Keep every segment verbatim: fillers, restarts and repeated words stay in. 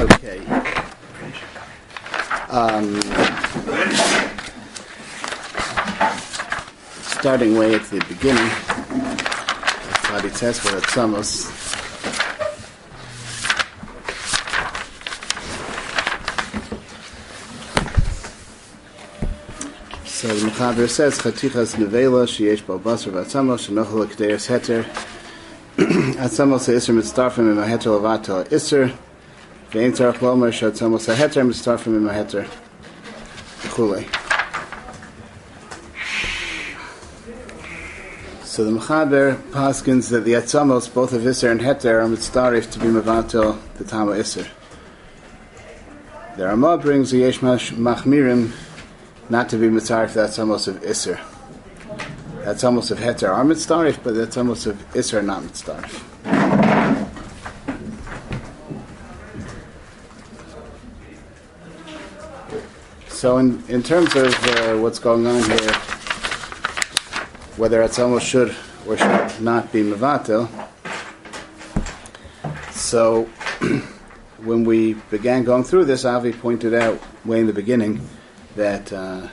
Okay. Um, starting way at the beginning, Tzadi Tesva at Samos. So the Mechaber says, Chatichas nevela sheyesh bo basar v'atzamos shenochel l'kdeis heter atzamos ha'isr mitztarfim im ha'heter levatel ha'isr ve'en tzarech lomer she'atzamos ha'heter mitztarfim im ha'heter v'chulei. So the Mechaber paskins that the atzamos, both of isr and heter, are mitztarif to be mevatel the tam ha'isr. The Ramah brings the yesh machmirim not to be mitzarif, that's almost of Isser. That's almost of Heter are mitzarif, but that's almost of Isser not mitzarif. So in, in terms of uh, what's going on here, whether it's almost should or should not be mevatel, so when we began going through this, Avi pointed out way in the beginning that uh,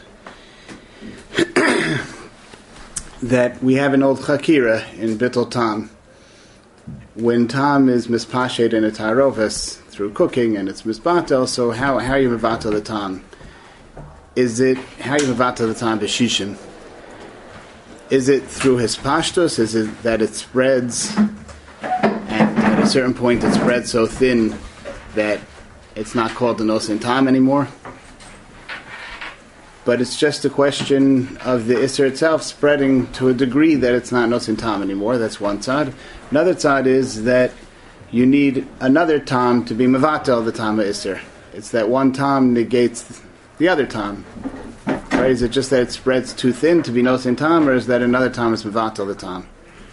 that we have an old chakira in Bittul Tam. When Tam is mispashed in a tarovis through cooking and it's misbatel, so how how are you mevatel the Tam? Is it how are you mevatel the Tam b'shishim? Is it through his pashtos? Is it that it spreads and at a certain point it spreads so thin that it's not called the nosin Tam anymore? But it's just a question of the Isser itself spreading to a degree that it's not nosin tam anymore. That's one side. Another side is that you need another tam to be mevatel the tam Isser. It's that one tam negates the other tam. Right? Is it just that it spreads too thin to be nosin tam, or is that another tam is mevatel the tam?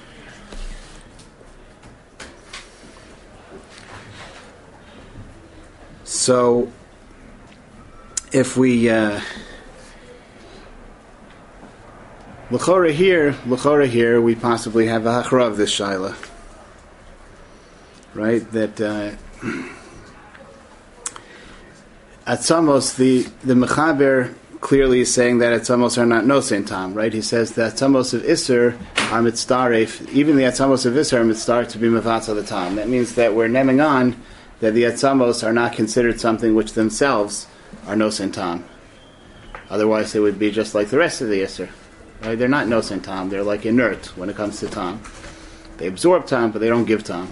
So, if we... Uh, L'chora here, l'chora here, we possibly have a hachra of this shaila, right? That uh, atzamos, the the mechaber clearly is saying that atzamos are not nosein tam, right? He says that atzamos of iser are mitzdaref, even the atzamos of iser are mitzdaref to be mevatel the tam. That means that we're neming on that the atzamos are not considered something which themselves are nosein tam. Otherwise, they would be just like the rest of the iser. Right? They're not nosin tam. They're like inert when it comes to tam. They absorb tam, but they don't give tam.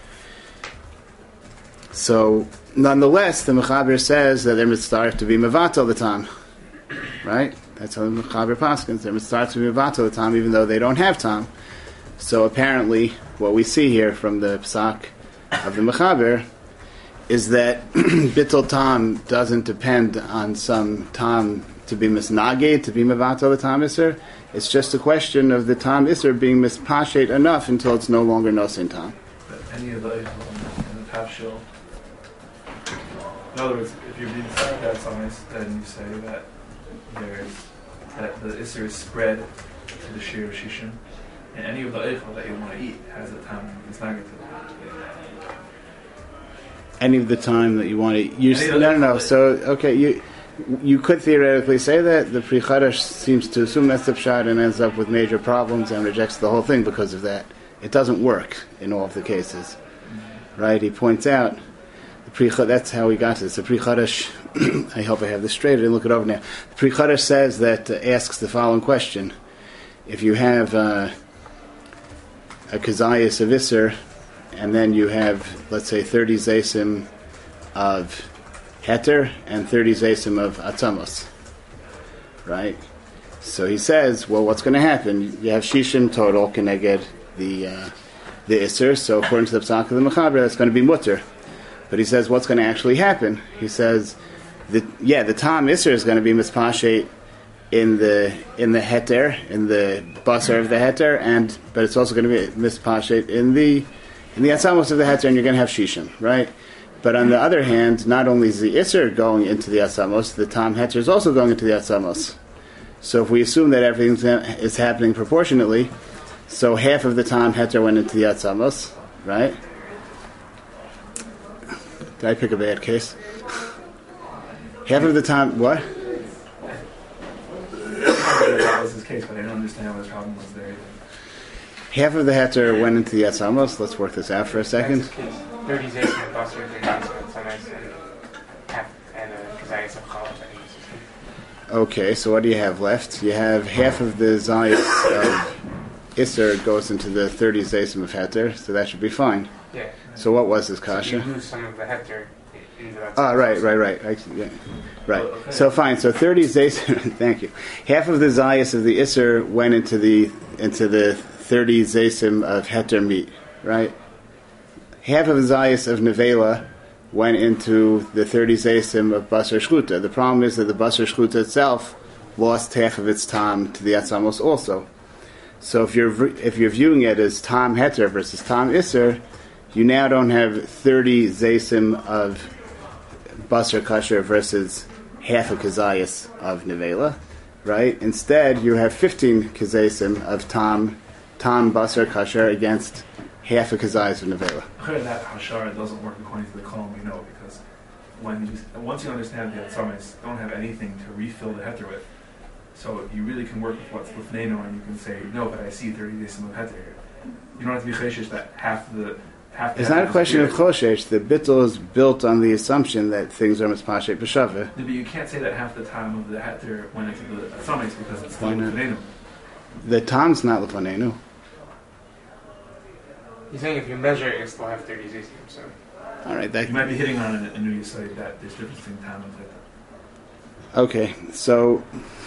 So, nonetheless, the Mechaber says that they're mitzvah to be mevatel the tam. Right? That's how the Mechaber paskins. They're mitzvah to be mevatel the tam, even though they don't have tam. So apparently, what we see here from the psak of the Mechaber is that bittul tam doesn't depend on some tam to be misnaged, to be mevatel the tam iser. It's just a question of the tam iser being mispashet enough until it's no longer nosin tam. But any of the in the tafshil, in other words, if you're being started at something, then you say that there's that the iser is spread to the shir of shishim, and any of the eichel that you want to eat has a tam misnaged to it. Any of the time that you want to use, no, no, no. So okay, you. You could theoretically say that. The Pri Chadash seems to assume that's the pshat and ends up with major problems and rejects the whole thing because of that. It doesn't work in all of the cases, right? He points out the Pri Chadash, that's how we got to this. The Pri Chadash, I hope I have this straight. I didn't look it over now. The Pri Chadash says that uh, asks the following question: if you have uh, a kazayas of Isser, and then you have, let's say, thirty zaysim of Heter and thirty zaysim of atzamos, right? So he says, well, what's going to happen? You have shishim total keneged the uh, the iser. So according to the psak of the mechaber, that's going to be mutter. But he says, what's going to actually happen? He says, that yeah, the tam iser is going to be mispashet in the in the heter, in the basar of the heter, and but it's also going to be mispashet in the in the atzamos of the heter, and you're going to have shishim, right? But on the other hand, not only is the Isser going into the Atzamos, the Tam Heter is also going into the Atzamos. So if we assume that everything is happening proportionately, so half of the Tam Heter went into the Atzamos, right? Did I pick a bad case? Half of the time, what? That was his case, but I don't understand what the problem was there. Half of the heter went into the Yatzamos. Let's work this out for a second. thirty Zaysim and Basar, thirty Zaysim and Sanais, and half, and Kazayas of Chalat. Okay, so what do you have left? You have half of the Zayis of Isser goes into the thirty Zaysim of heter, so that should be fine. Yeah. So what was this kasha? So you lose some of the heter into that. Ah, right, right, right. I, yeah, right. Oh, okay. So fine. So thirty Zaysim. Thank you. Half of the Zayis of the Isser went into the into the thirty Zaysim of heter meat, right? Half of the Zayis of Nevela went into the thirty Zaysim of Basar Shchuta. The problem is that the Basar Shchuta itself lost half of its tam to the Atzamos also. So if you're if you're viewing it as tam heter versus tam Isser, you now don't have thirty Zaysim of Basar Kasher versus half a Kazayas of Nevela, right? Instead, you have fifteen Kazaysim of tam tam Basar Kasher against half a Kazayas of Nevela. That hashara doesn't work according to the column we know, because when you, once you understand the Atzamis don't have anything to refill the heter with, so you really can work with what's Lifneno, and you can say, no, but I see thirty Zaysim of heter here. You don't have to be cheshish that half the half the It's not a question of choshesh. The bittul is built on the assumption that things are mispashet b'shaveh. But you can't say that half the time of the heter went into the Atzamis because it's still Why not? Lifneno. The tam's not lefanenu. He's saying if you measure it, you still have thirty Zaysim. So All right, that You might be hitting on a, a new Yisai that there's difference between time and heter. okay. So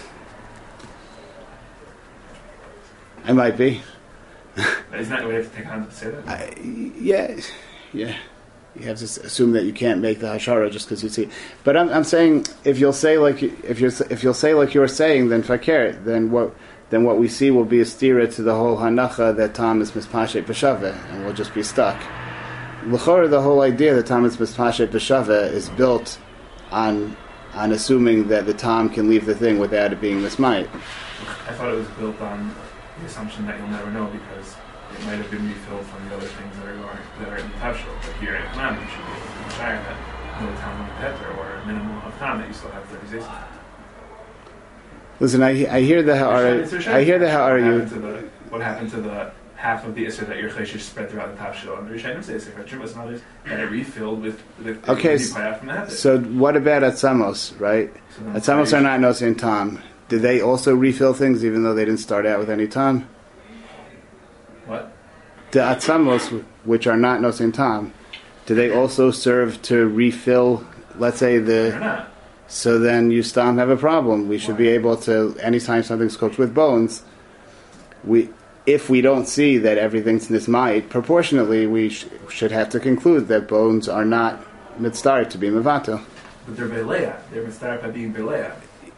I might be. Isn't that the way you have to take time to say that? I, yeah, yeah. You have to s- assume that you can't make the hashara just because you see. But I'm, I'm saying if you'll say like you- if you if you'll say like you're saying, then fakir, then what then what we see will be a stira to the whole hanacha that Tom is mispashet b'shaveh, and we'll just be stuck. L'chora, the whole idea that Tom is mispashet b'shaveh is built on on assuming that the Tom can leave the thing without it being mismite. I thought it was built on the assumption that you'll never know because it might have been refilled from the other things that are going, that are in the tafshil. But here in Command, you should be able to share that no time on the heter or a minimum of time that you still have thirty Zaysim. Listen, I I hear the ha'ara, I hear the What ha'ara you. happened to the what happened to the half of the Isser that your Cheshish spread throughout the Tafshil? And Rishonim say Sefer and others that it refilled with the Okay, the payah from the heter. So what about Atzamos, right? So then Atzamos are not nosein tam. Did they also refill things even though they didn't start out with any tam? What? The Atzamos, which are not nosein tam, do they also serve to refill, let's say, They're the... not. So then you stam have a problem. We should be able to, anytime something's cooked with bones, we, if we don't see that everything's nismait, proportionately we sh- should have to conclude that bones are not mitzvah to be mevato. But they're Beleah. They're mitzvah by being Beleah.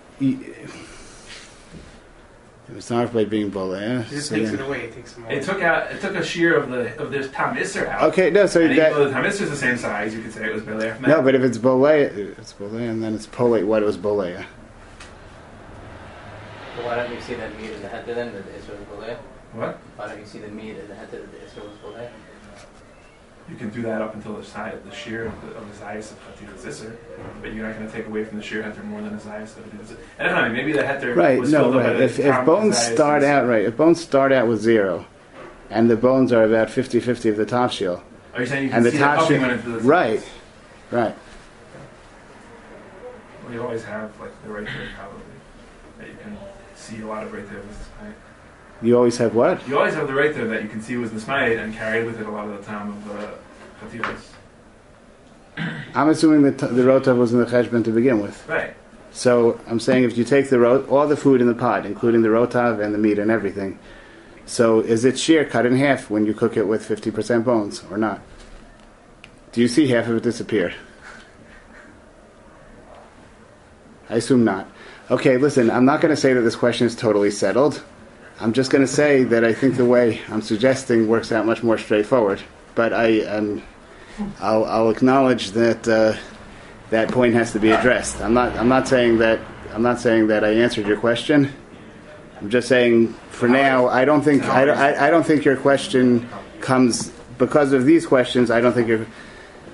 It's not by being boleh. he just So takes then- it away. It takes them away. It took out. It took a shear of the of this Tam Isser out. Okay, no, so And even though that, the Tam Isser is the same size, you could say it was Beleah. no, but if it's boleh, it's boleh, and then it's poleh. What it was boleh? So why don't you see that meat in the heter then, that Isra was boleh? What? Why don't you see the meat in the heter that the Isra was boleh? You can do that up until the side, the shear of the, of the Zayas of Chatichas Isser, but you're not going to take away from the shear heter more than the Zayas of Chatichas Isser. And I don't know, maybe the heter Right, was no, filled up by right. the If, if Tam bones Zayas start Isser. out right, if bones start out with zero, and the bones are about fifty-fifty of the top shield, Are you saying you can and the see that top puffing shield, when into the right, right. Well, you always have like the right there probably that you can see a lot of right there was Nismayit. You always have what? You always have the right there that you can see was Nismayit and carried with it a lot of the time of the Chatichas. I'm assuming that t- the rotav was in the cheshbon to begin with. Right. So I'm saying if you take the ro- all the food in the pot, including the rotav and the meat and everything, so is it shear cut in half when you cook it with fifty percent bones or not? Do you see half of it disappear? I assume not. Okay, listen, I'm not going to say that this question is totally settled. I'm just going to say that I think the way I'm suggesting works out much more straightforward. But I, um, I'll, I'll acknowledge that uh, that point has to be addressed. I'm not. I'm not saying that. I'm not saying that I answered your question. I'm just saying, for now, I don't think. I, I, I don't think your question comes because of these questions. I don't think your.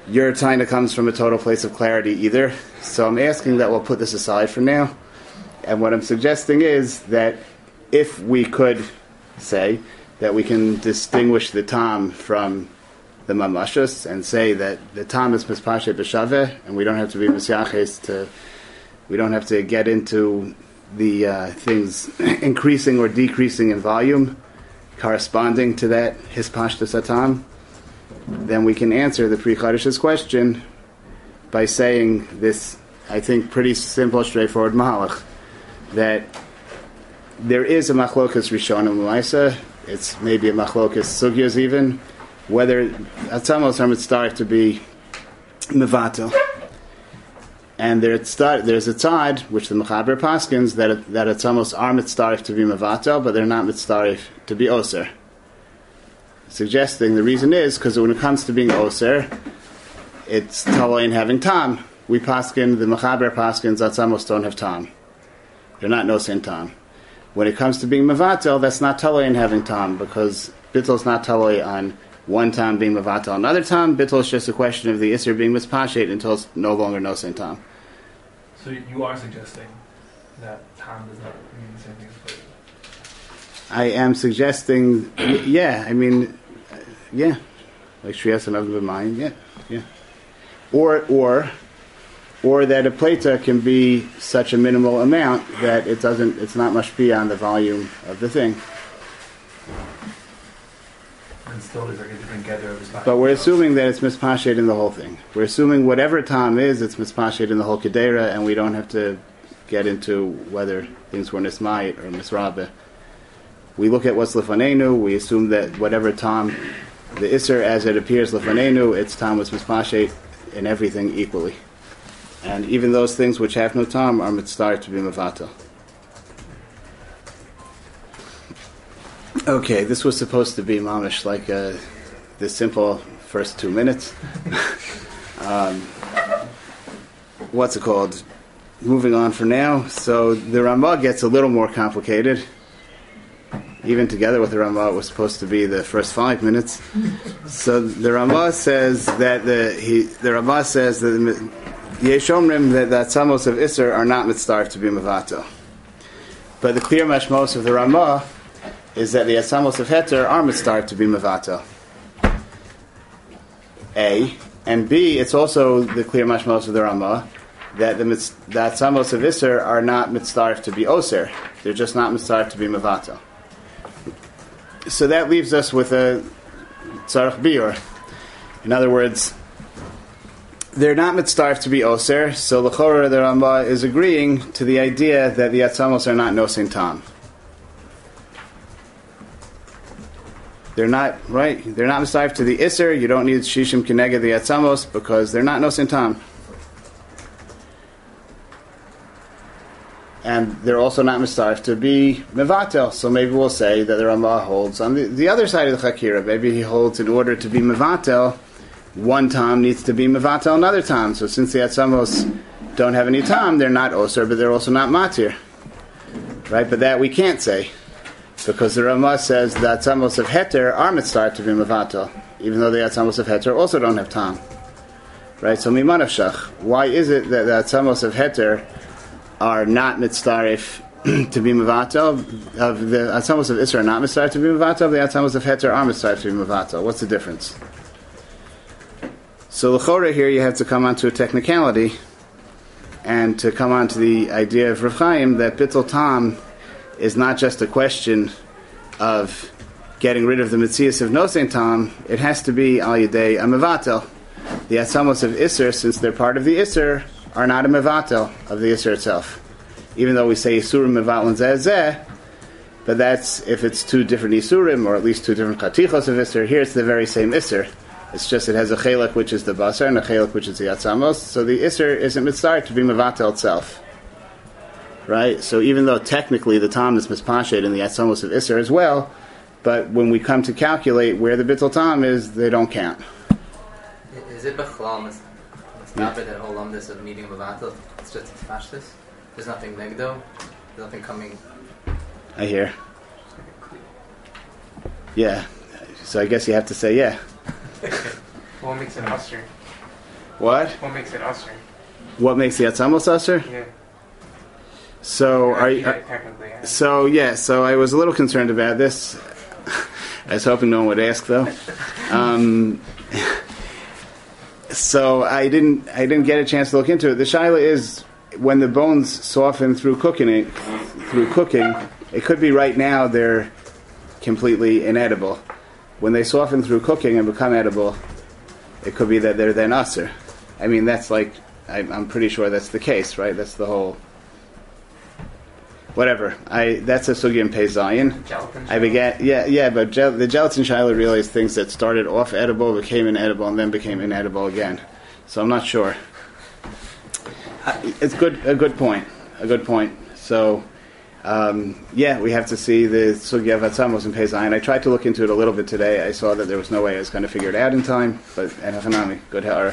your taina comes from a total place of clarity either. So I'm asking that we'll put this aside for now. And what I'm suggesting is that if we could say that we can distinguish the tam from the mamashas and say that the tam is mispashet b'shaveh, and we don't have to be misyaches to, we don't have to get into the uh, things increasing or decreasing in volume corresponding to that hispashtas hatam, then we can answer the Pri Chadash's question by saying this, I think, pretty simple, straightforward mahalach, that there is a machlokas rishonim l'maisa. It's maybe a machlokas sugyas even, whether atzamos are mitzdarif to be mevatel. And there start, there's a tzad, which the Mechaber paskins, that that atzamos are mitzdarif to be mevatel, but they're not mitzdarif to be oser. Suggesting the reason is because when it comes to being oser, it's taloi in having tam. We paskin, the Mechaber paskins, atzamos don't have tam. They're not nosen tam. When it comes to being mevatel, that's not taloi in having tam, because bittul is not taloi on one tam being mevatel. Another tam, bittul is just a question of the isser being mispashet until it's no longer nosen tam. So you are suggesting that tam does not mean the same thing as pleasure? I am suggesting, yeah, I mean, yeah, like Shriyas and Avim B'Mayim, yeah, yeah. Or, or, or that a plata can be such a minimal amount that it doesn't, it's not much beyond the volume of the thing. And still there's like a different gather of his life. But we're assuming that it's mispashet in the whole thing. We're assuming whatever tam is, it's mispashet in the whole kedera, and we don't have to get into whether things were nismayit or misrabeh. We look at what's lefanenu, we assume that whatever tam, the isser as it appears lefanenu, its tam was mispashet in everything equally. And even those things which have no tam are mitzvah to be mevatel. Okay, this was supposed to be mamish like uh, the simple first two minutes. um, what's it called? Moving on for now. So the Ramah gets a little more complicated. Even together with the Ramah, it was supposed to be the first five minutes. So the Ramah says that the he the Ramah says that Yeshomrim that the atzamos of Isser are not mitzdarf to be mevatel. But the clear mashmos of the Ramah is that the atzamos of Heter are mitzdarf to be mevatel. A. And B, it's also the clear mashmos of the Ramah that the, the atzamos of Isser are not mitzdarf to be oser. They're just not mitzdarf to be mevatel. So that leaves us with a tzarech biur. In other words, they're not mitzdarf to be oser, so l'chorah the Ramah is agreeing to the idea that the atzamos are not nosen tam. They're not, right? They're not mitzdarf to the iser. You don't need shishim keneged the atzamos because they're not nosen tam. And they're also not mitzdarf to be mevatel. So maybe we'll say that the Ramah holds on the, the other side of the chakira. Maybe he holds in order to be mevatel, one tam needs to be mevatel another tam. So since the atzamos don't have any tam, they're not osir, but they're also not matir. Right? But that we can't say. Because the Ramah says the atzamos of heter are mitzdarf to be mevatel, even though the atzamos of heter also don't have tam. Right? So mimanavshach. Why is it that the atzamos of heter are not mitzdarif to be mevatel? Of the atzamos of Isra are not mitzdarif to be mevatel. The atzamos of Heter are mitzdarif to be mevatel. What's the difference? So l'chorah here you have to come on to a technicality and to come on to the idea of Rav Chaim that bittul tam is not just a question of getting rid of the mitzias of nosen tam. It has to be al yedei a mevatel. The atzamos of Isra, since they're part of the Isra, are not a mevatel of the Isser itself. Even though we say Yisurim mevatlin zeh zeh, but that's if it's two different Yisurim, or at least two different Chatichos of Isser. Here it's the very same Isser. It's just it has a Chelek which is the Basar, and a Chelek which is the Atzamos, so the Isser isn't mitzvah to be mevatel itself. Right? So even though technically the Tam is mispashet in the Atzamos of Isser as well, but when we come to calculate where the Bittul Tam is, they don't count. Is it Bechlal? Stop it at whole lumdus of meeting mevatel. It's just pashtus. There's nothing negdo. There's nothing coming. I hear. Yeah. So I guess you have to say yeah. What makes it usher? What? What makes it usher? What makes the atzamos usher? Yeah. So are you? Yeah, technically. Yeah. So yeah. So I was a little concerned about this. I was hoping no one would ask though. Um, so I didn't. I didn't get a chance to look into it. The shaila is when the bones soften through cooking it, through cooking. It could be right now they're completely inedible. When they soften through cooking and become edible, it could be that they're then usher. I mean, that's like, I'm, I'm pretty sure that's the case, right? That's the whole, whatever. I That's a sugi and pei zayin. Gelatin. I began, yeah, yeah, but gel, the gelatin shaila really is things that started off edible, became inedible, and then became inedible again. So I'm not sure. I, it's good, a good point, a good point. So, Um, yeah, we have to see the sugya of atzamos and pei zayin. I tried to look into it a little bit today. I saw that there was no way I was going to figure it out in time, but Hanami, good ha'ara.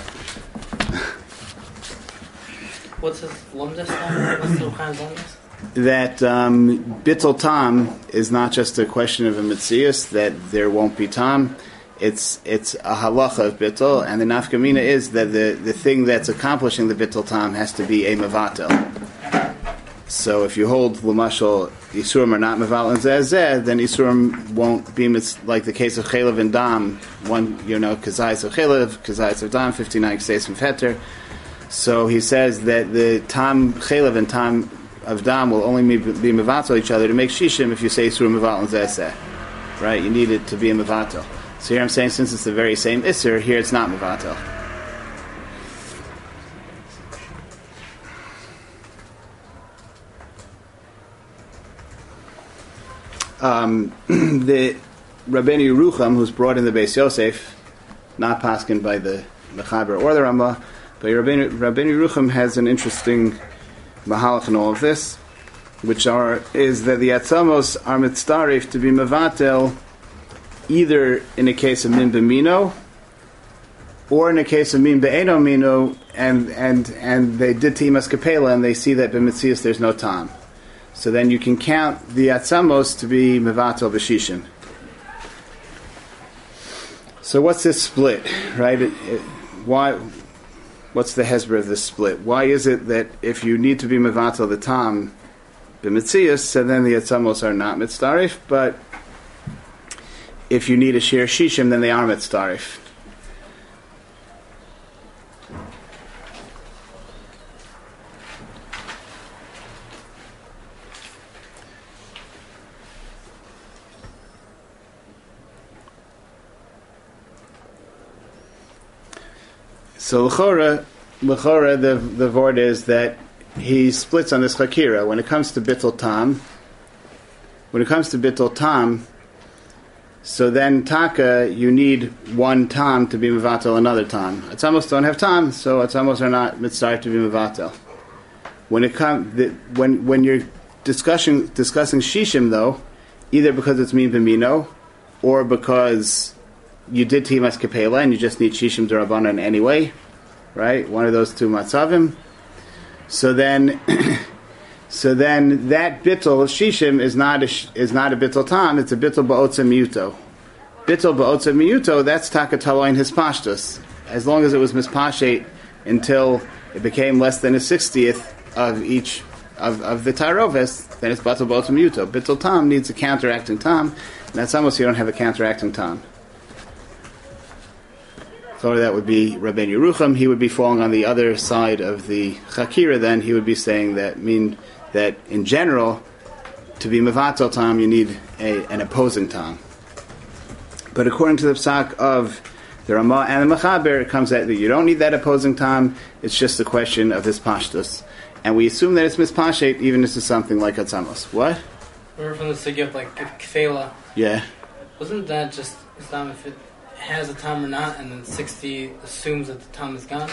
What's his lumdus? What's the kind of lumdus? That um, bittul tam is not just a question of a mitzias, that there won't be tam. It's it's a halacha of bittul, and the nafkamina is that the, the thing that's accomplishing the bittul tam has to be a mevatel. So if you hold Lamashal Yisurim are not Meval and Zezeh, then Yisurim won't be mis- like the case of Chelev and Dam, one, you know, Kazayis of Chelev, Kazayis of Dam, fifty-nine Kseis from Fetter. So he says that the Tam Chelev and Tam of Dam will only be, be Mevatel each other to make Shishim if you say Yisurim Meval and Zezeh. Right? You need it to be a Mevatel. So here I'm saying since it's the very same Isser, here it's not Mevatel. Um, the Rabbeinu Yerucham, who's brought in the Beis Yosef, not paskin by the Mechaber or the Rambam, but Rabbeinu, Rabbeinu Yerucham has an interesting mahalach in all of this, which are is that the atzamos are mitzdarif to be mevatel either in a case of min b'mino or in a case of min be'eno mino, and and and they did timas kapela and they see that b'mitzias there's no tam. So then you can count the atzamos to be mevatel b'shishim. So what's this split, right? It, it, why? What's the hesber of this split? Why is it that if you need to be mevatel the tam b'mitzias, so then the atzamos are not mitzdarif, but if you need a shir shishim, then they are mitzdarif? So l'chora, l'chora, the the word is that he splits on this chakira. When it comes to bittul tam, when it comes to bittul tam, so then taka, you need one tam to be mevatel another tam. Atzamos don't have tam, so atzamos are not mitzvah to be mevatel. When it comes, when when you're discussing discussing shishim though, either because it's min b'mino, or because you did timas kapela and you just need shishim d'Rabbanan anyway, right? One of those two matzavim. So then, so then that bittul shishim is not a, is not a bittul tam. It's a bittul ba'otza miyuto. Bittul ba'otza miyuto. That's takataloin hispashtus. As long as it was mispashet until it became less than a sixtieth of each of, of the taroves, then it's bittul ba'otza miyuto. Bittul tam needs a counteracting tam, and that's almost you don't have a counteracting tam. So that would be Rabbeinu Yerucham. He would be falling on the other side of the chakira. Then he would be saying that mean that in general, to be mevatel tam, you need a, an opposing tam. But according to the psak of the Ramah and the Mechaber, it comes out that you don't need that opposing tam. It's just a question of his pashtus, and we assume that it's mispashet even if it's something like atzamos. What? Remember from the sugya of like kfela. Yeah. Wasn't that just Islam if it has a tam or not, and then sixty assumes that the tam is gone?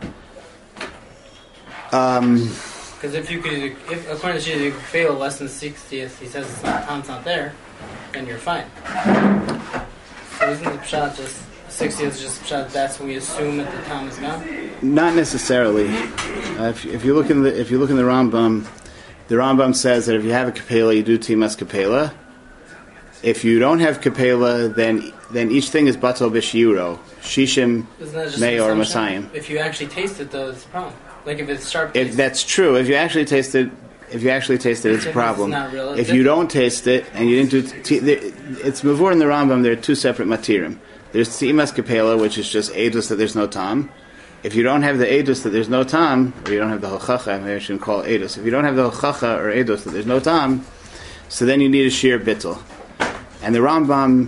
Um. Because if you could, if according to Shia, you could fail less than sixtieth, he says it's not, tam's not there, then you're fine. So isn't the pshat just sixtieth is just pshat? That's when we assume that the tam is gone. Not necessarily. Uh, if, if you look in the if you look in the Rambam, the Rambam says that if you have a kapela, you do timas kapela. If you don't have kapela, then then each thing is batal b'shiuro. Shishim, Isn't that just May, an or assumption? Masayim. If you actually taste it, though, it's a problem. Like if it's sharp If taste. that's true, if you actually taste it, if you actually taste it, it's a It's problem. not real. If you don't taste it and you didn't do, t- there, it's mavur in the Rambam. There are two separate matirim. There's tzimas kapela, which is just edus that there's no tam. If you don't have the edus that there's no tam, or you don't have the hochacha, maybe I shouldn't call it edus. If you don't have the hochacha or edus that there's no tam, so then you need a sheer bittul. And the Rambam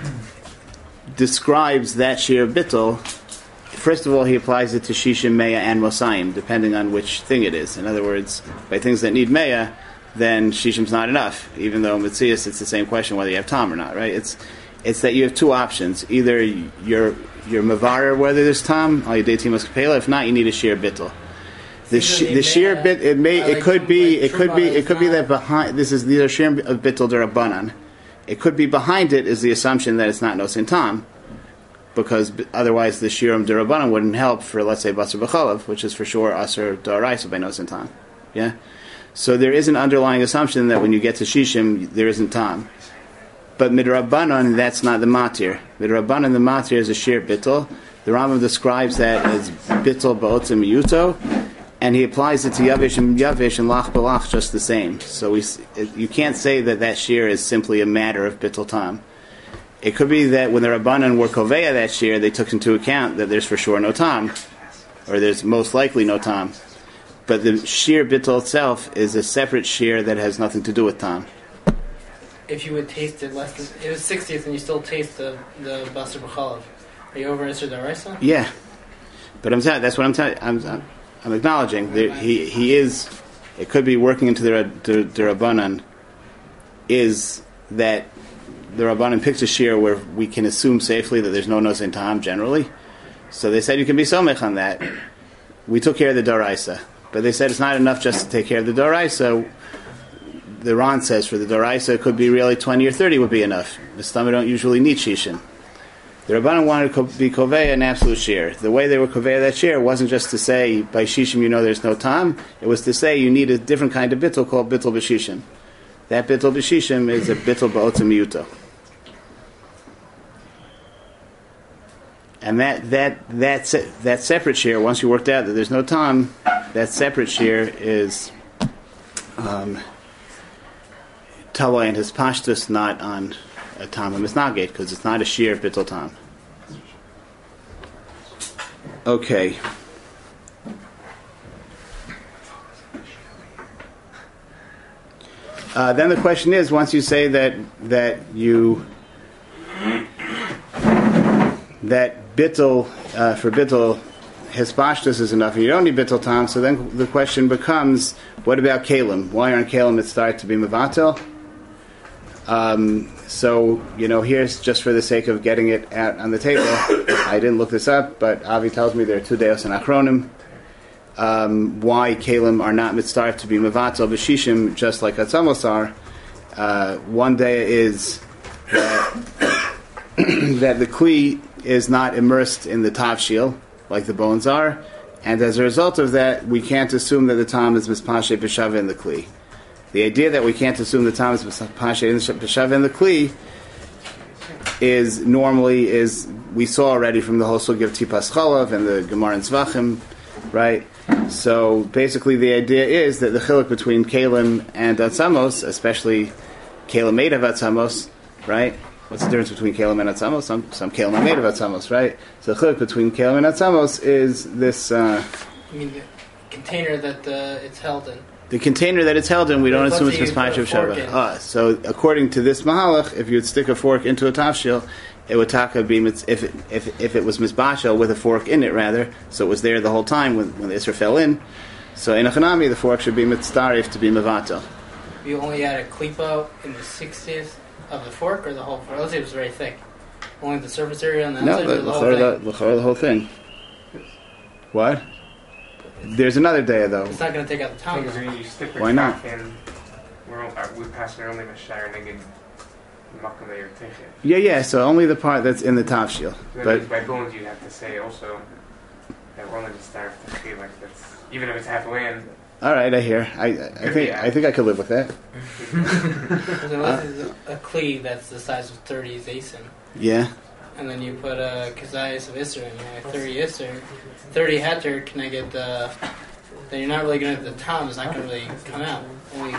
describes that sheer bittul. First of all, he applies it to shishim, meya, and mosayim, depending on which thing it is. In other words, by things that need meya, then shishim's not enough. Even though mitzias, it's the same question whether you have tam or not, right? It's it's that you have two options. Either you're you're mavarer whether there's tam, al yedei timas kapela. If not, you need a sheer bittul. The sh- the sheer bit it may it could be it could be it could be that behind this is these are sheer of bittul derabanan. It could be behind it is the assumption that it's not nosin tam, because otherwise the shiram derabanan wouldn't help for, let's say, basar b'chalav, which is for sure asur daraisa by nosin tam. Yeah, so there is an underlying assumption that when you get to shishim there isn't tam, but midrabanan that's not the matir. Midrabanan the matir is a sheer bittul. The Rambam describes that as bittul ba'otzim yuto, and he applies it to yavish and yavish and lach b'lach just the same. So we, you can't say that that sheer is simply a matter of bittul tam. It could be that when the Rabbanan were koveya that sheer, they took into account that there's for sure no tam, or there's most likely no tam. But the sheer bittul itself is a separate sheer that has nothing to do with tam. If you would taste it less than it was sixtieth, and you still taste the the basar b'chalav, are you over Isser Daraisa? Yeah, but I'm telling. That's what I'm telling. I'm, I'm I'm acknowledging that he he is. It could be working into the the, the Rabbanan. Is that the Rabbanan picks a shear where we can assume safely that there's no nosin tam generally. So they said you can be somech on that. We took care of the Daraisa, but they said it's not enough just to take care of the Daraisa. The Ron says for the Daraisa it could be really twenty or thirty would be enough. The stomach don't usually need shishin. The Rabbanan wanted to be koveya an absolute shear. The way they were koveya that shear wasn't just to say by shishim you know there's no tam. It was to say you need a different kind of bittul called bittul b'shishim. That bittul b'shishim is a bittul ba'otzim yuto. And that that that se- that separate shear, once you worked out that there's no tam, that separate shear is um, tala and his pashtus not on a tam and misnagate because it's not a shear bittul tam. Okay. Uh, then the question is, once you say that that you that bittul uh, for bittul hispashtus is enough, and you don't need bittul tam. So then the question becomes, what about kalim? Why aren't kalim that start to be mevatel? Um, so you know, here's just for the sake of getting it out on the table. I didn't look this up, but Avi tells me there are two deos and achronim. Um, why kalim are not mitzvah to be mevatel b'shishim, just like atzamos are. Uh, one day is that, that the kli is not immersed in the tavshil like the bones are, and as a result of that, we can't assume that the tam is mispashe b'shaveh in the kli. The idea that we can't assume the tam is mispashe b'shaveh in the kli is normally is we saw already from the whole sugi of tipas chalav and the Gemara and Zvachim, right? So basically, the idea is that the chiluk between kalim and atzamos, especially kalim made of atzamos, right? What's the difference between kalim and atzamos? Some some kalim are made of atzamos, right? So the chiluk between kalim and atzamos is this. Uh, I mean, the container that uh, it's held in. The container that it's held in, we don't Let's assume it's say you mispashe put a fork b'shaveh. in. Ah, so according to this mahalach, if you would stick a fork into a tafshil, it would taka be mitz, if it, if if it was misbashel with a fork in it rather, so it was there the whole time when when the isra fell in. So in a chanami, the fork should be mitzdarif to be mevatel. You only add a klipa in the sixtieth of the fork, or the whole fork? Let's say it was very thick. Only the surface area on the No, outside, the, or the whole the, thing? the, the whole thing. What? There's another day though. It's not going to take out the tongue. Because when you stick Why not? in, we're all, uh, we pass it only mashar neged makam or techet. Yeah, yeah. So only the part that's in the tafshil. That But means by bones you have to say also. that only would start to feel like that's even if it's halfway in. All right, I hear. I I think I think I could live with that. So what is a kli that's the size of thirty zayin? Yeah. And then you put a kazayas of Isser, and you have thirty Isser, thirty heter. Can I get the? Then you're not really going to. The tom is not going to really come out. Only.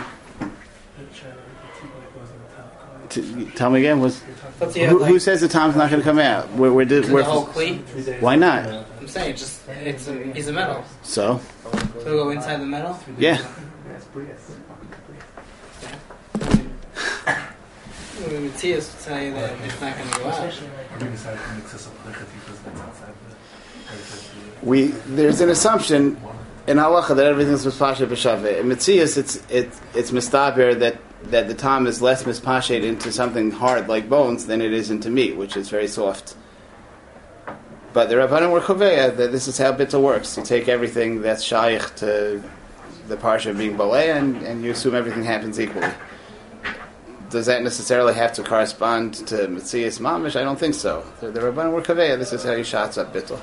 T- tell me again. Was Let's see, who, like, who says the tom's not going to come out? We're, we're, the we're, whole kli. why not? I'm saying it's just it's a piece of metal. So. So it'll go inside the metal. Yeah. The Matthias will tell you that it's not going to go out. We there's an assumption in halacha that everything's mispashet b'shaveh. In Metzias, it's it, it's mistaber that that the tom is less mispashet into something hard like bones than it is into meat, which is very soft. But the Rabbanim were choveya that this is how bittul works. You take everything that's shaykh to the parsha being balei, and, and you assume everything happens equally. Does that necessarily have to correspond to Metzias Mamish? I don't think so. The, the Rabbanim were kaveya. This is how you shots up bittul.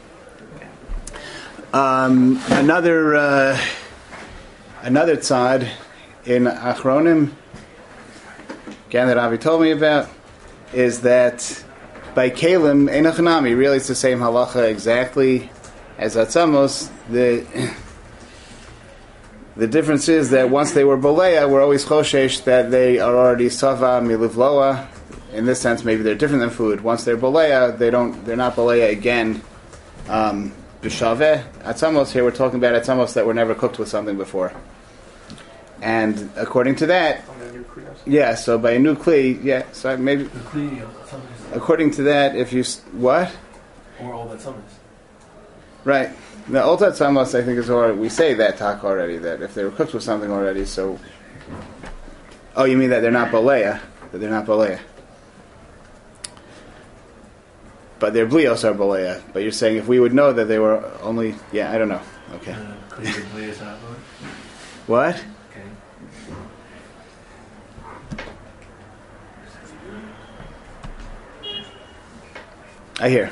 Um, another uh, another tzad in Achronim, again that Avi told me about, is that by Kalim Einachanami, really it's the same halacha exactly as Atzamos. The The difference is that once they were Boleya, we're always Choshesh that they are already Sava Milivloa. In this sense, maybe they're different than food. Once they're Boleya, they don't, they're not Boleya again. Um, B'shaveh, Atzamos, here we're talking about Atzamos that were never cooked with something before. And according to that, yeah, so by a new Kli, yeah, so maybe, according to that, if you, what? Or all that summers. Right. The Old Atzamos, I think, is already, we say that talk already, that if they were cooked with something already, so... Oh, you mean that they're not Boleya? That they're not Boleya. But their blios are Boleya. But you're saying if we would know that they were only... Yeah, I don't know. Okay. Uh, what? Okay. I hear.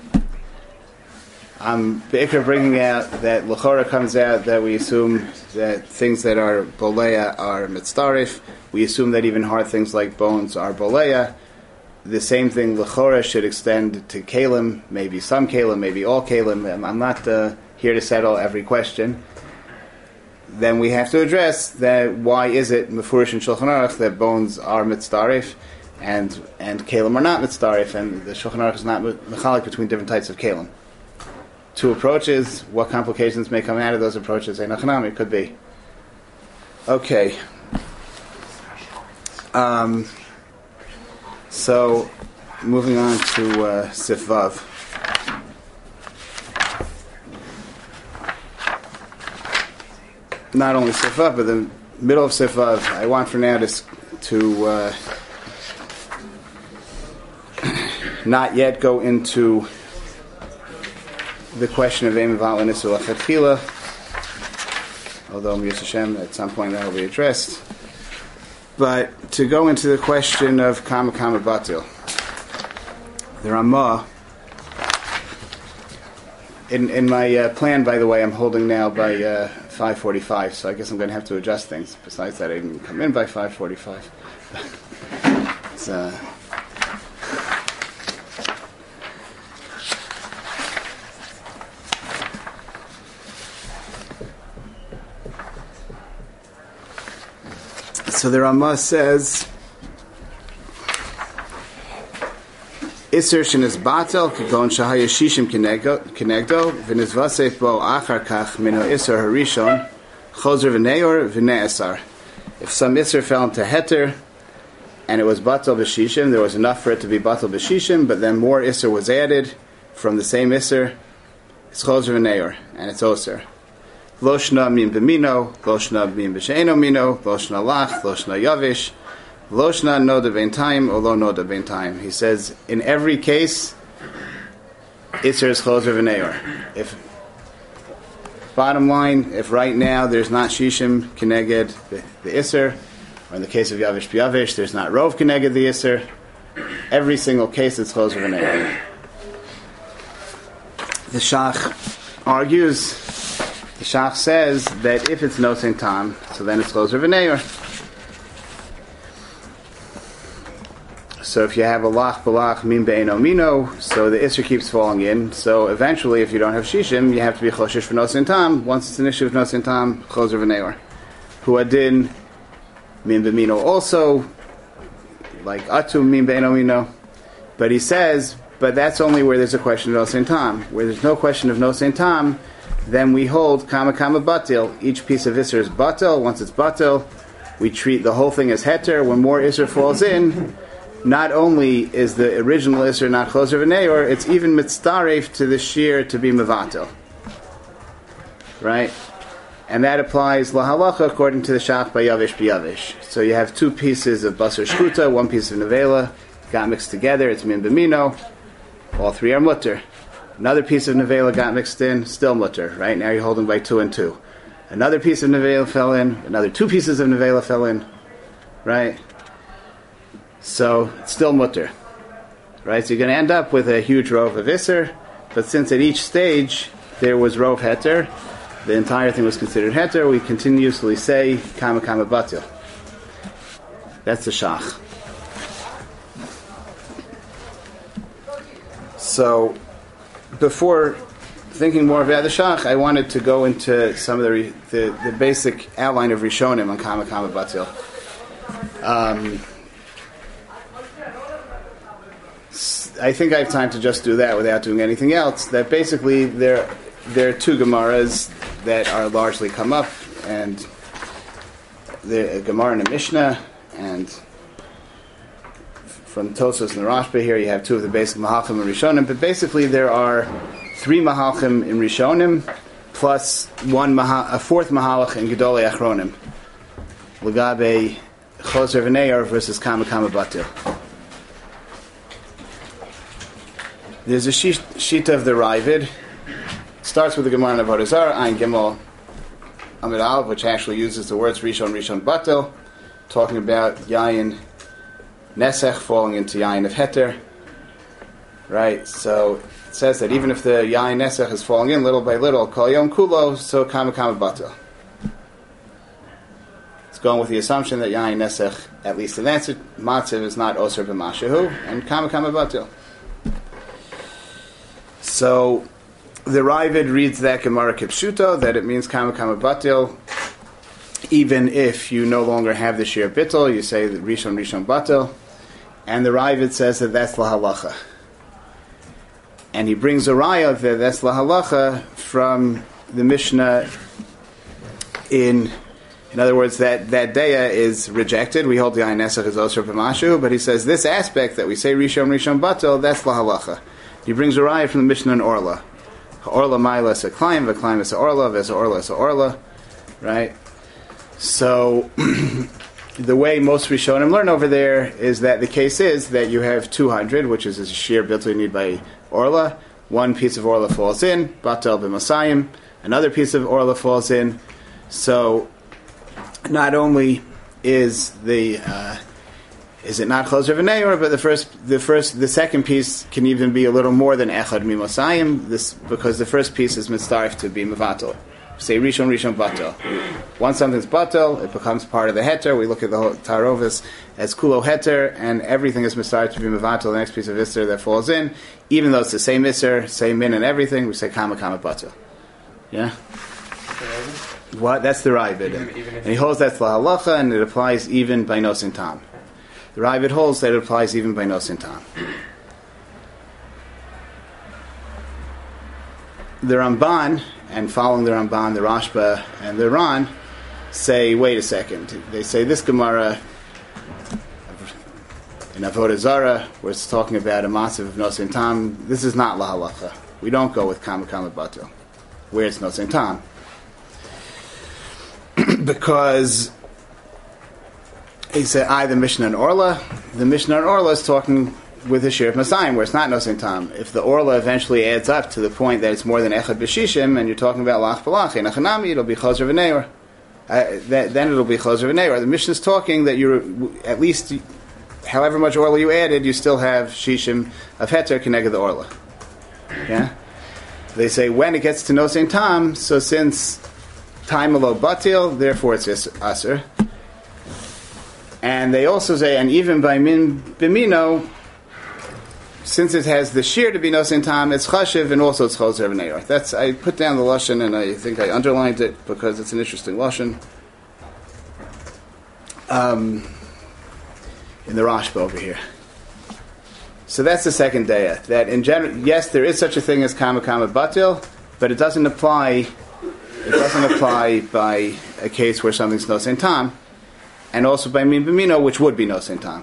I'm Baker bringing out that L'chora comes out that we assume that things that are Boleya are Mitzdarif. We assume that even hard things like bones are Boleya. The same thing L'chora should extend to Kalim, maybe some Kalim, maybe all Kalim. I'm not uh, here to settle every question. Then we have to address that why is it Mefurish and Shulchan Aruch that bones are Mitzdarif and and Kalim are not Mitzdarif, and the Shulchan Aruch is not mechalik between different types of Kalim. Two approaches, what complications may come out of those approaches? Einachanami, could be. Okay. Um, so, moving on to uh, Sif Vav. Not only Sif Vav, but the middle of Sif Vav. I want for now to, to uh, not yet go into the question of Eim Val and Isul Achatchila, although Yis Hashem at some point that will be addressed. But to go into the question of Kama Kama Batil, the Ramah, in in my uh, plan, by the way, I'm holding now by uh, five forty-five, so I guess I'm going to have to adjust things. Besides that, I didn't come in by five forty-five. It's uh, So the Ramah says, Isser shenis batel kikon shahaya shishim kenegdo v'nizvasef bo achar kach mino Isser harishon chozer v'neyor v'ne'esar. If some Isser fell into heter and it was batel b'shishim, there was enough for it to be batel b'shishim, but then more Isser was added from the same Isser, it's chozer v'neyor, and it's Oser. Loshna min b'mino, loshna min b'she'eno mino, loshna lach, loshna yavish, loshna noda bein time, or lo noda bein time. He says, in every case, Isser is chozer v'neyor. If, bottom line, if right now there's not shishim keneged the, the Isser, or in the case of yavish b'yavish, there's not rov keneged the Isser, every single case it's chozer v'neyor. the Shach argues, the Shach says that if it's nosein tam, so then it's choser v'neir. So if you have a lach balach min be'eno mino, so the isser keeps falling in. So eventually, if you don't have shishim, you have to be choshesh for nosein tam. Once it's an issue of nosein tam, choser v'neir. Huadin min be'mino also, like atu min be'eno mino. But he says, but that's only where there's a question of nosein tam. Where there's no question of nosein tam, then we hold kama kama batil. Each piece of isser is batil. Once it's batil, we treat the whole thing as heter. When more isser falls in, not only is the original isser not choser v'neir, it's even mitzdaref to the shear to be mevatel. Right? And that applies lahalacha according to the Shach by yavish b'yavish. So you have two pieces of basar shkuta, one piece of nevela, got mixed together, it's min b'mino. All three are mutter. Another piece of nevela got mixed in, still mutter. Right? Now you're holding by two and two. Another piece of nevela fell in, another two pieces of nevela fell in. Right? So, it's still mutter. Right? So you're going to end up with a huge rov of Isser, but since at each stage there was rov heter, the entire thing was considered heter, we continuously say kama kama batil. That's the Shach. So, before thinking more about the Shach, I wanted to go into some of the re, the, the basic outline of Rishonim on kama kama batil. Um... I think I have time to just do that without doing anything else. That basically there there are two Gemaras that are largely come up, and the Gemara and the Mishnah, and from Tosfos and the Rashba here you have two of the basic Mahalchim and Rishonim. But basically there are three Mahalchim in Rishonim plus one Mahal, a fourth Mahalach in Gedolei Achronim. L'gabe Choser v'neir versus Kama Kama Batil. There's a shita of the Ravid. It starts with the Gemara in Avodah Zarah, Ayin Gimel Amid Aleph, which actually uses the words Rishon, Rishon, Batel, talking about Yayin Nesech falling into Yayin of Heter. Right? So it says that even if the Yayin Nesech is falling in little by little, Kol Yom Kulo, so Kama Kama Batel. It's going with the assumption that Yayin Nesech, at least in that matziv, is not Osir B'Mashahu, and Kama Kama Batel. So the Ravid reads that Gemara Kipshuto, that it means Kama Kama Batil, even if you no longer have the Shir Bittel, you say that Rishon Rishon Batil, and the Ravid says that that's Lahalacha. And he brings a raya that that's Lahalacha from the Mishnah in, in other words, that, that Deya is rejected. We hold the Ayin Nesach as Osir B'Mashu, but he says this aspect that we say Rishon Rishon Batil, that's Lahalacha. He brings a raya from the Mishnah in Orla. Orla Maila is a climb, the climb is a Orla, there's a Orla is a Orla, right? So, the way most Rishonim learn over there is that the case is that you have two hundred, which is a sheer built you need by Orla. One piece of Orla falls in, Batel b'Masayim. Another piece of Orla falls in. So, not only is the uh, Is it not choser v'neir? But the first, the first, the second piece can even be a little more than echad mimosayim. This because the first piece is mitzdarif to be mevatel. Say rishon rishon batel. Once something's batel, it becomes part of the heter. We look at the whole tarovis as kulo heter, and everything is mitzdarif to be mevatel. The next piece of isser that falls in, even though it's the same isser, same min and everything, we say kama kama batel. Yeah. What? That's the Ravid, and he holds that's la halacha, and it applies even by nosein tam. The Ravid holds that it applies even by nosein tam. The Ramban, and following the Ramban, the Rashba, and the Ran, say, wait a second. They say this Gemara in Avodah Zarah, where it's talking about a massive of nosein tam, this is not la halacha. We don't go with kama kama batel, where it's nosein tam. Because he said, I, the Mishnah and Orla, the Mishnah and Orla is talking with the Shir of Masayim, where it's not nosein tam. If the Orla eventually adds up to the point that it's more than Echad B'Shishim, and you're talking about Lach Balach, in Achanami, it'll be Choser V'Neir. Uh, then it'll be Choser V'Neir. The Mishnah is talking that you're, at least, however much Orla you added, you still have Shishim of Heter Keneged the Orla. Yeah? they say when it gets to nosein tam, so since time alo batil, therefore it's aser. And they also say, and even by min bimino, since it has the shear to be nosein tam, it's chashiv and also it's choser v'neyor. That's, I put down the lashon and I think I underlined it because it's an interesting lashon. Um, in the Rashba over here. So that's the second daya. That in general, yes, there is such a thing as kama kama batil, but it doesn't apply. It doesn't apply by a case where something's nosein tam, and also by min b'mino, which would be nosein tam.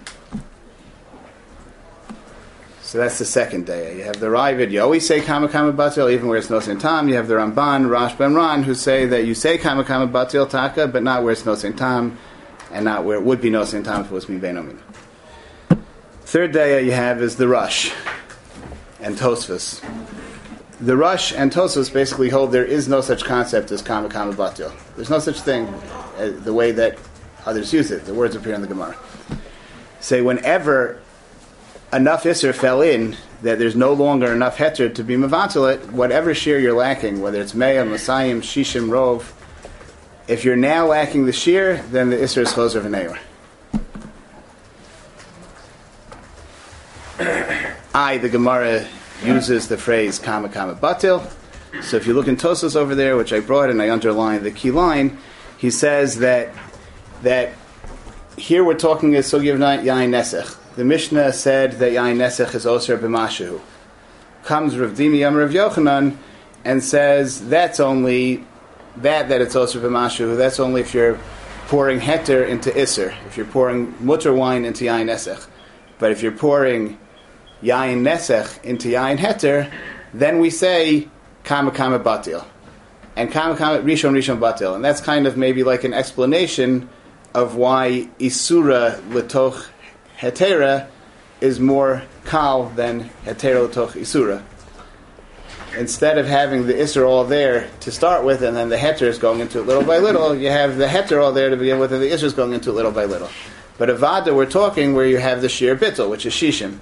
So that's the second daya. You have the Ravid. You always say kama kama batil, even where it's nosein tam. You have the Ramban, Rashba, and Ran, who say that you say kama kama batil taka, but not where it's nosein tam, and not where it would be nosein tam if it was min beino min. Third daya you have is the Rush and Tosfos. The Rush and Tosfos basically hold there is no such concept as kama kama batil. There's no such thing as the way that others use it. The words appear in the Gemara. Say whenever enough Isser fell in that there's no longer enough Heter to be Mavatil it, whatever shear you're lacking, whether it's Meah, Masayim, Shishim, Rov, if you're now lacking the shear, then the Isser is Choser V'neyor. I, the Gemara, uses the phrase kama kama batil. So if you look in Tosos over there, which I brought and I underlined the key line, he says that that here we're talking is Sugi of Yain Nesech. The Mishnah said that Yain Nesech is Osir b'mashu. Comes Rav Dimi Yam Rav Yochanan and says that's only that that it's Osir b'mashu. That's only if you're pouring heter into Isser, if you're pouring mutter wine into Yain Nesech. But if you're pouring Yain Nesech into Yain Heter, then we say Kama Kama Batil. And Kama Kama Rishon Rishon Batil. And that's kind of maybe like an explanation of why Isura Letoch Hetera is more Kal than Hetera Letoch Isura. Instead of having the Isra all there to start with and then the Heter is going into it little by little, you have the Heter all there to begin with and the Isra is going into it little by little. But Avada, we're talking where you have the Shir Bittul, which is Shishim.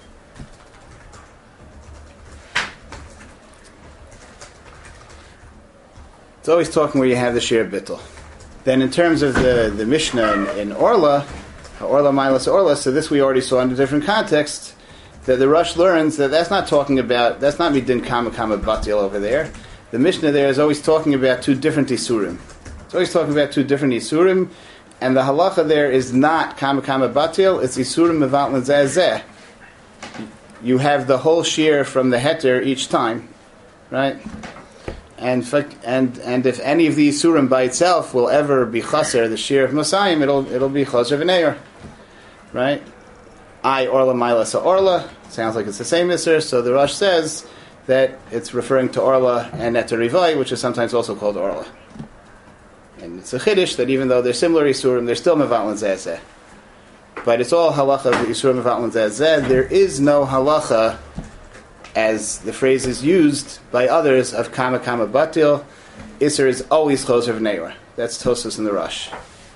It's always talking where you have the Shir Bittul. Then in terms of the, the Mishnah in, in Orla, Orla Milas Orla, so this we already saw in a different context, that the Rush learns that that's not talking about, that's not Midin Kama Kama Batil over there. The Mishnah there is always talking about two different Isurim. It's always talking about two different Isurim, and the halacha there is not Kama Kama Batil, it's Isurim Mevatlan Zeh. You have the whole shear from the heter each time, right? And and and if any of these surim by itself will ever be chaser, the shear of Mosayim, it'll it'll be chaser v'neir, right? I orla milasa orla sounds like it's the same isser. So the Rosh says that it's referring to orla and eterivai, which is sometimes also called orla. And it's a chiddush that even though they're similar isurim, they're still mevatlan zeh. But it's all halacha of isurim mevatlan zeh. There is no halacha, as the phrase is used by others, of kama kama batil. Isser is always choser v'neir. That's Tosfos in the Rush.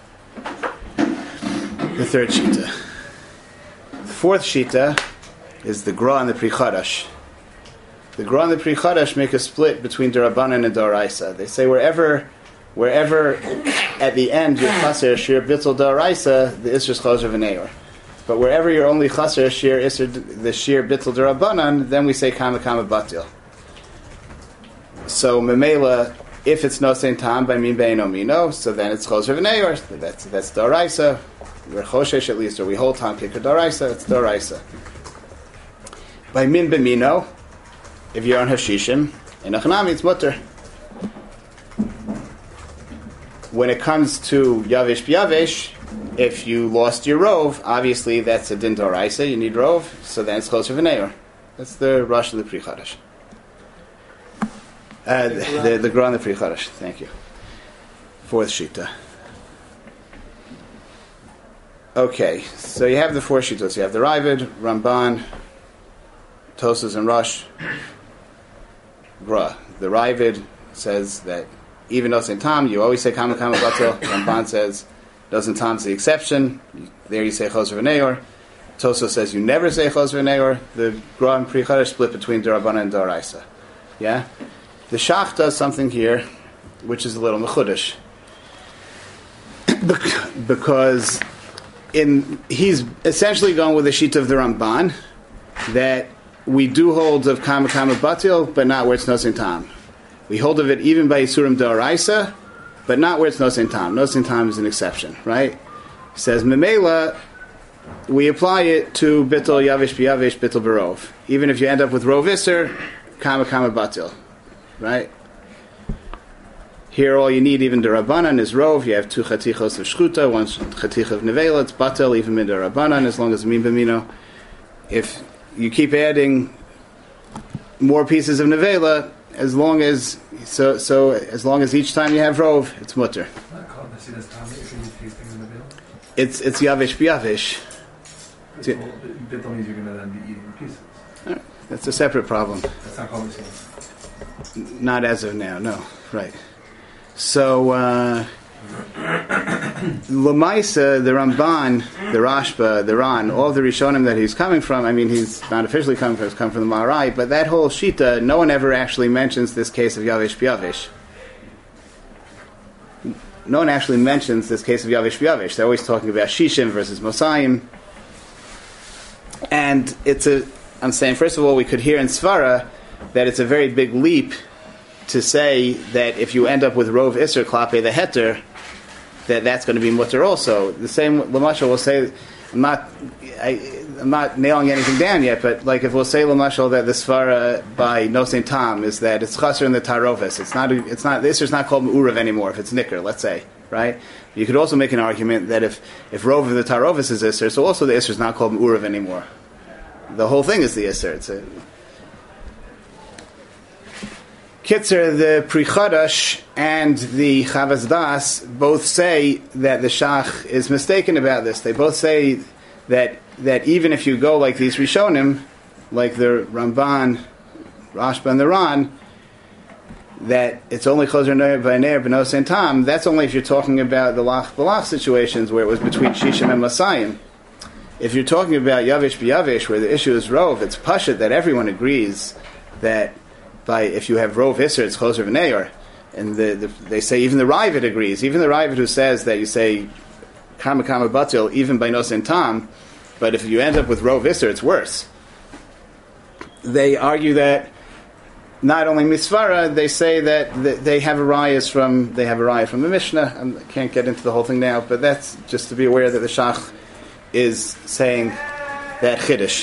The third shita. The fourth shita is the Gra and the Pri Chadash. The Gra and the Pri Chadash make a split between Darabanan and Doraisa. They say wherever, wherever at the end you're chaser shir bittul Doraisa, the Isser is choser v'neir. But wherever you're only chaser shir iser the shir bittul derabanan, then we say kama kama batil. So memela, if it's nosein tam by min beino mino, so then it's choser v'neir. That's that's doraisa. We're choshesh at least, or we hold tam kicker doraisa. It's doraisa. By min b'mino, if you're on hashishim, in achanami it's mutter. When it comes to yavish b'yavish, if you lost your rov, obviously that's a din doraisa. You need rov, so then it's choser v'neir. That's the Rosh of the Pri Chadash. Uh, the the, the Gra and the Pri Chadash. Thank you. Fourth shita. Okay, so you have the four shitos. You have the Ravid, Ramban, Tosas, and Rosh. Gra. The Ravid says that even though it's in Tam, you always say kama kama batil. Ramban says doesn't Tam's the exception. There you say choser v'neir. Toso says you never say choser v'neir. The Gra and Pri Chadash split between Darabanan and Doraisa. Yeah? The Shach does something here which is a little mechudesh. Because in he's essentially going with the sheet of the Ramban that we do hold of Kama Kama Batil, but not where it's Nosin Tam. We hold of it even by Yisurim D'Oraisa, but not where it's Nosin Tam. Nosin Tam is an exception, right? He says, Memela, we apply it to Bittul Yavish B'Yavish, Bittul B'Rov. Even if you end up with Rov Isser, Kama Kama Batil, right? Here all you need, even the Rabbanan, is Rov. You have two Chatichos of Shchuta, one Chatich of Nevela, it's Batil, even in the Rabbanan, as long as Min B'Mino. If you keep adding more pieces of Nevela, as long as so so as long as each time you have Rov, it's Mutter. It's it's Yavish B'Yavish. Bittul means you're going to then be eating pieces. Right. That's a separate problem. That's not called Mesilas. Not as of now, no. Right. So, uh, Lamaisa, the Ramban, the Rashba, the Ran, all the Rishonim that he's coming from, I mean, he's not officially coming from, he's coming from the Maharai, but that whole Shita, no one ever actually mentions this case of Yavish B'Yavish. No one actually mentions this case of Yavish B'Yavish. They're always talking about Shishim versus Mosayim. And it's a, I'm saying, first of all, we could hear in Svara that it's a very big leap to say that if you end up with Rov Isser Klape the Heter, that that's going to be Mutter also. The same Lamashal will say, I'm not, I, I'm not nailing anything down yet, but like if we'll say Lamashal that the Svara by Nosein Tam is that it's Chaser in the Tarovis, it's not, it's not, the Isser is not called Urav anymore if it's Nicker, let's say, right? You could also make an argument that if, if Rov of the Tarovis is Isser, so also the Isser is not called Urav anymore. The whole thing is the Isser. It's a Kitzer, the Pri Chadash and the Chavaz Das both say that the Shach is mistaken about this. They both say that that even if you go like these Rishonim, like the Ramban, Rashba, and the Ran, that it's only Choser Ner V'Ner B'Nos and Tam. That's only if you're talking about the Lach B'Lach situations where it was between Shishim and Masayim. If you're talking about Yavish B'Yavish, where the issue is Rov, it's Pashat that everyone agrees that by if you have Rov Isser, it's Choser V'Neir. And the, the, they say even the Ravid agrees. Even the Ravid who says that you say Kama Kama Batil, even by Nos and Tam, but if you end up with Rov Isser, it's worse. They argue that not only Misvara, they say that they have a rayas from they have a raya from the Mishnah. I can't get into the whole thing now, but that's just to be aware that the Shach is saying that Chiddush.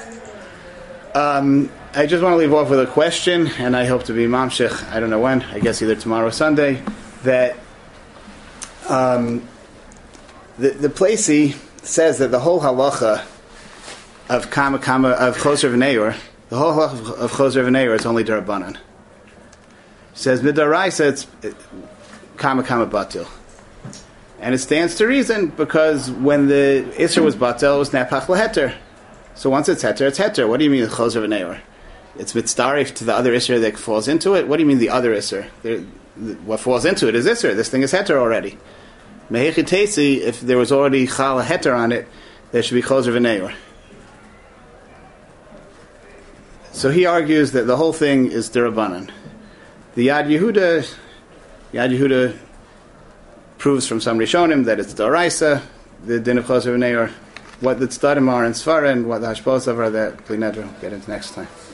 Um, I just want to leave off with a question, and I hope to be mamshich, I don't know when, I guess either tomorrow or Sunday, that um, the, the Placey says that the whole halacha of Kama Kama, of Choser V'Neir, the whole halacha of, of Choser V'Neir is only D'Rabbanan. He says, Midaraisa, it's it, Kama Kama Batil. And it stands to reason, because when the Isser was Batil, it was Nepach L'Heter. So once it's Heter, it's Heter. What do you mean Choser V'Neir? It's mitzdarif to the other Isser that falls into it. What do you mean the other Isser? There, what falls into it is Isser. This thing is Heter already. Mehechi Tesi, if there was already Chal Heter on it, there should be Choser V'Neir. So he argues that the whole thing is D'Rabbanan. The Yad Yehuda, Yad Yehuda proves from some Rishonim that it's D'Oraisa, the Din of Choser V'Neir. What the Tzadim are in Svara and what the Hashposav are, that Bli Nedra, we'll get into next time.